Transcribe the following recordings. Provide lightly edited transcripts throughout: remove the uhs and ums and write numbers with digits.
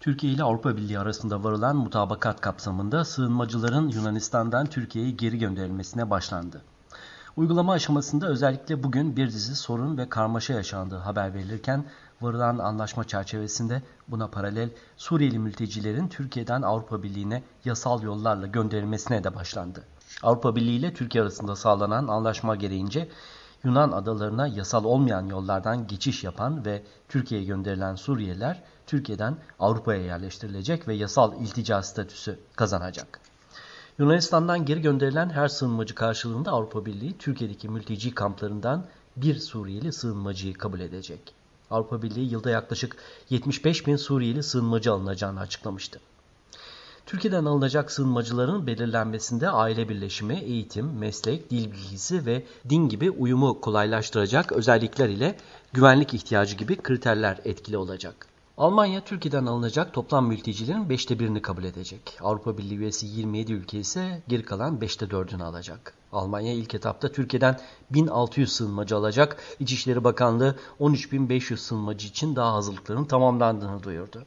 Türkiye ile Avrupa Birliği arasında varılan mutabakat kapsamında sığınmacıların Yunanistan'dan Türkiye'ye geri gönderilmesine başlandı. Uygulama aşamasında özellikle bugün bir dizi sorun ve karmaşa yaşandığı haber verilirken varılan anlaşma çerçevesinde buna paralel Suriyeli mültecilerin Türkiye'den Avrupa Birliği'ne yasal yollarla gönderilmesine de başlandı. Avrupa Birliği ile Türkiye arasında sağlanan anlaşma gereğince Yunan adalarına yasal olmayan yollardan geçiş yapan ve Türkiye'ye gönderilen Suriyeliler Türkiye'den Avrupa'ya yerleştirilecek ve yasal iltica statüsü kazanacak. Yunanistan'dan geri gönderilen her sığınmacı karşılığında Avrupa Birliği Türkiye'deki mülteci kamplarından bir Suriyeli sığınmacıyı kabul edecek. Avrupa Birliği yılda yaklaşık 75 bin Suriyeli sığınmacı alınacağını açıklamıştı. Türkiye'den alınacak sığınmacıların belirlenmesinde aile birleşimi, eğitim, meslek, dil bilgisi ve din gibi uyumu kolaylaştıracak özellikler ile güvenlik ihtiyacı gibi kriterler etkili olacak. Almanya, Türkiye'den alınacak toplam mültecilerin 5'te 1'ini kabul edecek. Avrupa Birliği üyesi 27 ülke ise geri kalan 5'te 4'ünü alacak. Almanya ilk etapta Türkiye'den 1600 sığınmacı alacak. İçişleri Bakanlığı 13.500 sığınmacı için daha hazırlıkların tamamlandığını duyurdu.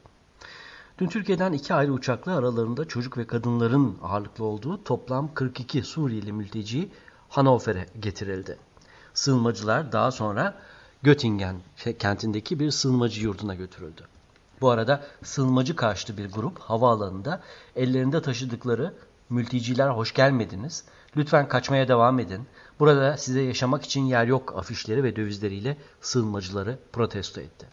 Dün Türkiye'den 2 ayrı uçakla aralarında çocuk ve kadınların ağırlıklı olduğu toplam 42 Suriyeli mülteci Hannover'e getirildi. Sığınmacılar daha sonra Göttingen kentindeki bir sığınmacı yurduna götürüldü. Bu arada sığınmacı karşıtı bir grup havaalanında ellerinde taşıdıkları "Mülteciler hoş gelmediniz, lütfen kaçmaya devam edin, burada size yaşamak için yer yok" afişleri ve dövizleriyle sığınmacıları protesto etti.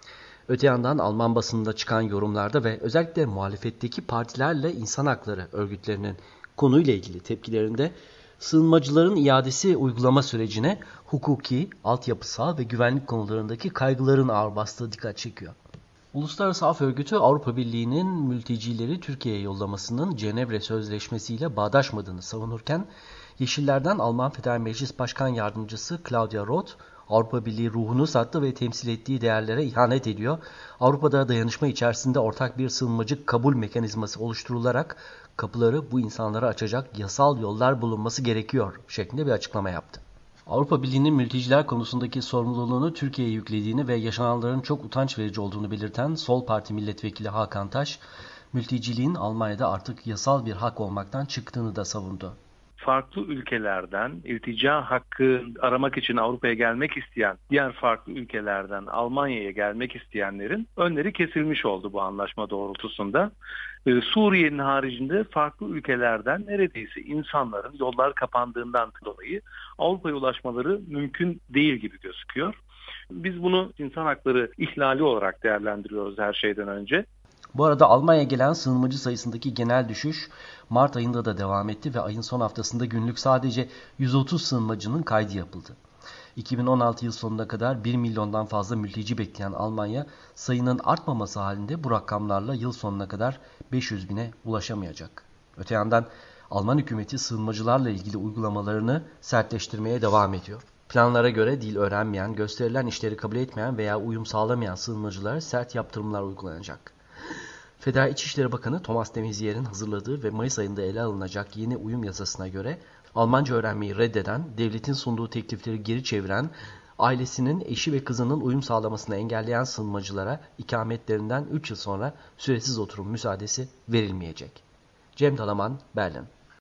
Öte yandan Alman basınında çıkan yorumlarda ve özellikle muhalefetteki partilerle insan hakları örgütlerinin konuyla ilgili tepkilerinde sığınmacıların iadesi uygulama sürecine hukuki, altyapısal ve güvenlik konularındaki kaygıların ağır bastığı dikkat çekiyor. Uluslararası Af Örgütü Avrupa Birliği'nin mültecileri Türkiye'ye yollamasının Cenevre Sözleşmesi ile bağdaşmadığını savunurken Yeşillerden Alman Federal Meclis Başkan Yardımcısı Claudia Roth, Avrupa Birliği ruhunu sattı ve temsil ettiği değerlere ihanet ediyor. Avrupa'da dayanışma içerisinde ortak bir sığınmacı kabul mekanizması oluşturularak kapıları bu insanlara açacak yasal yollar bulunması gerekiyor şeklinde bir açıklama yaptı. Avrupa Birliği'nin mülteciler konusundaki sorumluluğunu Türkiye'ye yüklediğini ve yaşananların çok utanç verici olduğunu belirten Sol Parti Milletvekili Hakan Taş, mülteciliğin Almanya'da artık yasal bir hak olmaktan çıktığını da savundu. Farklı ülkelerden iltica hakkı aramak için Avrupa'ya gelmek isteyen, diğer farklı ülkelerden Almanya'ya gelmek isteyenlerin önleri kesilmiş oldu bu anlaşma doğrultusunda. Suriye'nin haricinde farklı ülkelerden neredeyse insanların yollar kapandığından dolayı Avrupa'ya ulaşmaları mümkün değil gibi gözüküyor. Biz bunu insan hakları ihlali olarak değerlendiriyoruz her şeyden önce. Bu arada Almanya'ya gelen sığınmacı sayısındaki genel düşüş Mart ayında da devam etti ve ayın son haftasında günlük sadece 130 sığınmacının kaydı yapıldı. 2016 yıl sonuna kadar 1 milyondan fazla mülteci bekleyen Almanya sayının artmaması halinde bu rakamlarla yıl sonuna kadar 500 bine ulaşamayacak. Öte yandan Alman hükümeti sığınmacılarla ilgili uygulamalarını sertleştirmeye devam ediyor. Planlara göre dil öğrenmeyen, gösterilen işleri kabul etmeyen veya uyum sağlamayan sığınmacılara sert yaptırımlar uygulanacak. Federal İçişleri Bakanı Thomas de Maizier'in hazırladığı ve Mayıs ayında ele alınacak yeni uyum yasasına göre Almanca öğrenmeyi reddeden, devletin sunduğu teklifleri geri çeviren, ailesinin, eşi ve kızının uyum sağlamasını engelleyen sığınmacılara ikametlerinden 3 yıl sonra süresiz oturum müsaadesi verilmeyecek. Cem Dalaman, Berlin.